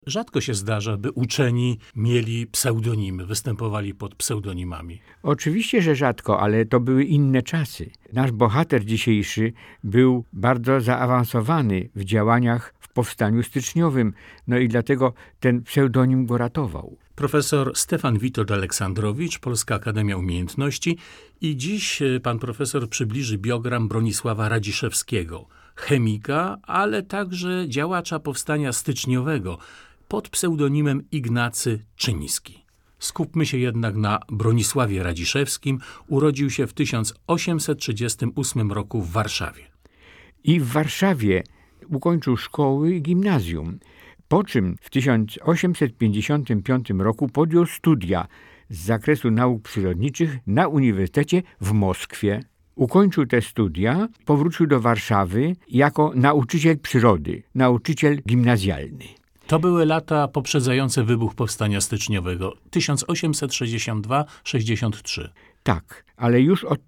Rzadko się zdarza, by uczeni mieli pseudonimy, występowali pod pseudonimami. Oczywiście, że rzadko, ale to były inne czasy. Nasz bohater dzisiejszy był bardzo zaawansowany w działaniach w powstaniu styczniowym, no i dlatego ten pseudonim go ratował. Profesor Stefan Witold Aleksandrowicz, Polska Akademia Umiejętności, i dziś pan profesor przybliży biogram Bronisława Radziszewskiego, chemika, ale także działacza powstania styczniowego pod pseudonimem Ignacy Czyński. Skupmy się jednak na Bronisławie Radziszewskim. Urodził się w 1838 roku w Warszawie. I w Warszawie ukończył szkoły i gimnazjum, po czym w 1855 roku podjął studia z zakresu nauk przyrodniczych na Uniwersytecie w Moskwie. Ukończył te studia, powrócił do Warszawy jako nauczyciel przyrody, nauczyciel gimnazjalny. To były lata poprzedzające wybuch powstania styczniowego, 1862-63. Tak, ale już od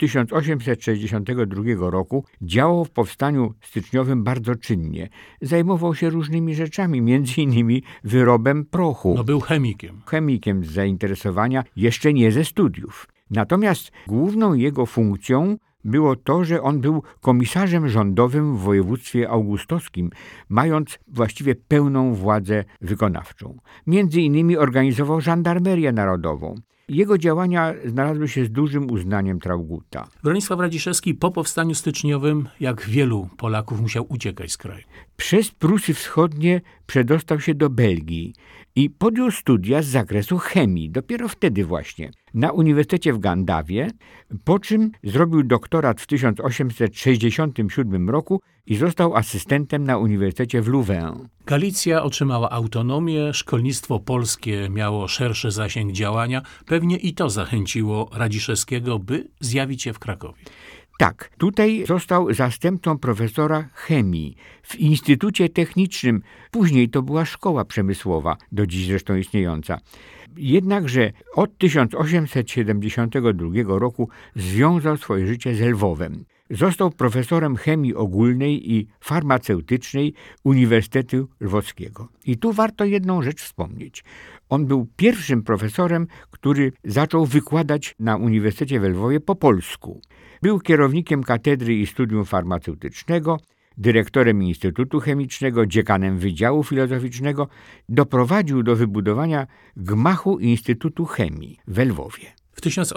1862 roku działał w powstaniu styczniowym bardzo czynnie. Zajmował się różnymi rzeczami, między innymi wyrobem prochu. No był chemikiem. Chemikiem z zainteresowania, jeszcze nie ze studiów. Natomiast główną jego funkcją było to, że on był komisarzem rządowym w województwie augustowskim, mając właściwie pełną władzę wykonawczą. Między innymi organizował żandarmerię narodową. Jego działania znalazły się z dużym uznaniem Trauguta. Bronisław Radziszewski po powstaniu styczniowym, jak wielu Polaków, musiał uciekać z kraju. Przez Prusy Wschodnie przedostał się do Belgii i podjął studia z zakresu chemii, dopiero wtedy właśnie, na Uniwersytecie w Gandawie, po czym zrobił doktorat w 1867 roku i został asystentem na Uniwersytecie w Louvain. Galicja otrzymała autonomię, szkolnictwo polskie miało szerszy zasięg działania. Pewnie i to zachęciło Radziszewskiego, by zjawić się w Krakowie. Tak, tutaj został zastępcą profesora chemii w Instytucie Technicznym. Później to była szkoła przemysłowa, do dziś zresztą istniejąca. Jednakże od 1872 roku związał swoje życie z Lwowem. Został profesorem chemii ogólnej i farmaceutycznej Uniwersytetu Lwowskiego. I tu warto jedną rzecz wspomnieć. On był pierwszym profesorem, który zaczął wykładać na Uniwersytecie w Lwowie po polsku. Był kierownikiem katedry i studium farmaceutycznego, dyrektorem Instytutu Chemicznego, dziekanem Wydziału Filozoficznego. Doprowadził do wybudowania gmachu Instytutu Chemii w Lwowie. W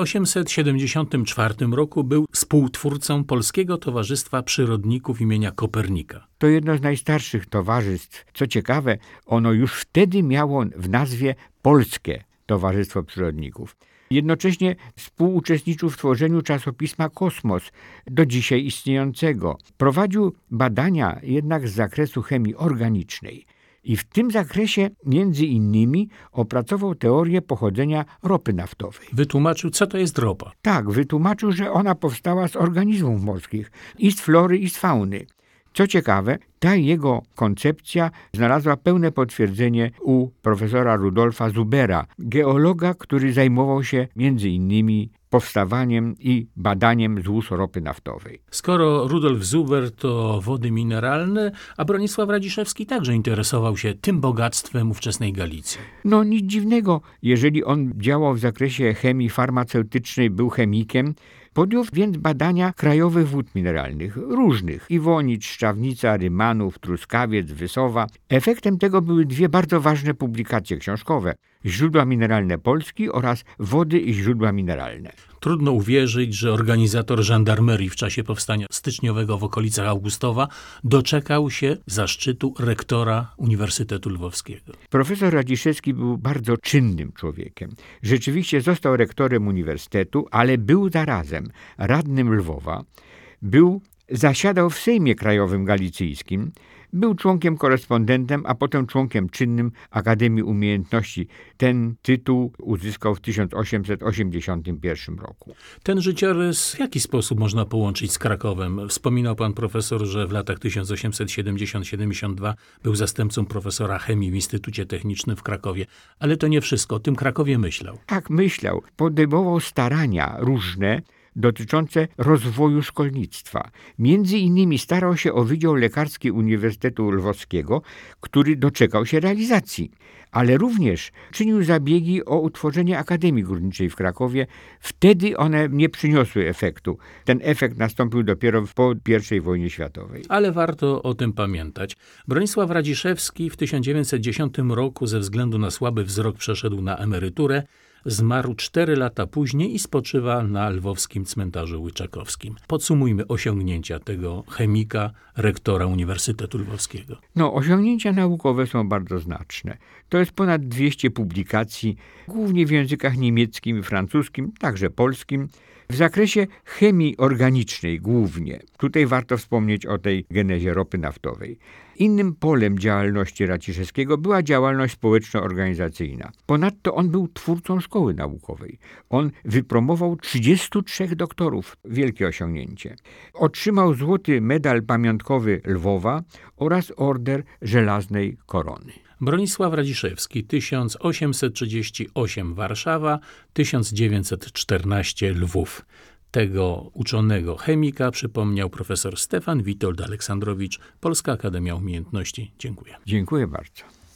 1874 roku był współtwórcą Polskiego Towarzystwa Przyrodników imienia Kopernika. To jedno z najstarszych towarzystw. Co ciekawe, ono już wtedy miało w nazwie Polskie Towarzystwo Przyrodników. Jednocześnie współuczestniczył w tworzeniu czasopisma Kosmos, do dzisiaj istniejącego. Prowadził badania jednak z zakresu chemii organicznej. I w tym zakresie między innymi opracował teorię pochodzenia ropy naftowej. Wytłumaczył, co to jest ropa. Tak, wytłumaczył, że ona powstała z organizmów morskich, i z flory, i z fauny. Co ciekawe, ta jego koncepcja znalazła pełne potwierdzenie u profesora Rudolfa Zubera, geologa, który zajmował się między innymi powstawaniem i badaniem złóż ropy naftowej. Skoro Rudolf Zuber to wody mineralne, a Bronisław Radziszewski także interesował się tym bogactwem ówczesnej Galicji. No nic dziwnego, jeżeli on działał w zakresie chemii farmaceutycznej, był chemikiem, podjął więc badania krajowych wód mineralnych, różnych, Iwonicz, Szczawnica, Rymanów, Truskawiec, Wysowa. Efektem tego były dwie bardzo ważne publikacje książkowe: Źródła mineralne Polski oraz Wody i źródła mineralne. Trudno uwierzyć, że organizator żandarmerii w czasie powstania styczniowego w okolicach Augustowa doczekał się zaszczytu rektora Uniwersytetu Lwowskiego. Profesor Radziszewski był bardzo czynnym człowiekiem. Rzeczywiście został rektorem uniwersytetu, ale był zarazem radnym Lwowa, zasiadał w Sejmie Krajowym Galicyjskim, był członkiem korespondentem, a potem członkiem czynnym Akademii Umiejętności. Ten tytuł uzyskał w 1881 roku. Ten życiorys w jaki sposób można połączyć z Krakowem? Wspominał pan profesor, że w latach 1870-72 był zastępcą profesora chemii w Instytucie Technicznym w Krakowie. Ale to nie wszystko. O tym Krakowie myślał. Tak, myślał. Podejmował starania różne, dotyczące rozwoju szkolnictwa. Między innymi starał się o Wydział Lekarski Uniwersytetu Lwowskiego, który doczekał się realizacji, ale również czynił zabiegi o utworzenie Akademii Górniczej w Krakowie. Wtedy one nie przyniosły efektu. Ten efekt nastąpił dopiero po I wojnie światowej. Ale warto o tym pamiętać. Bronisław Radziszewski w 1910 roku ze względu na słaby wzrok przeszedł na emeryturę. Zmarł 4 lata później i spoczywa na lwowskim cmentarzu łyczakowskim. Podsumujmy osiągnięcia tego chemika, rektora Uniwersytetu Lwowskiego. Osiągnięcia naukowe są bardzo znaczne. To jest ponad 200 publikacji, głównie w językach niemieckim i francuskim, także polskim. W zakresie chemii organicznej głównie. Tutaj warto wspomnieć o tej genezie ropy naftowej. Innym polem działalności Radziszewskiego była działalność społeczno-organizacyjna. Ponadto on był twórcą szkoły naukowej. On wypromował 33 doktorów. Wielkie osiągnięcie. Otrzymał złoty medal pamiątkowy Lwowa oraz order Żelaznej Korony. Bronisław Radziszewski, 1838 Warszawa, 1914 Lwów. Tego uczonego chemika przypomniał profesor Stefan Witold Aleksandrowicz, Polska Akademia Umiejętności. Dziękuję. Dziękuję bardzo.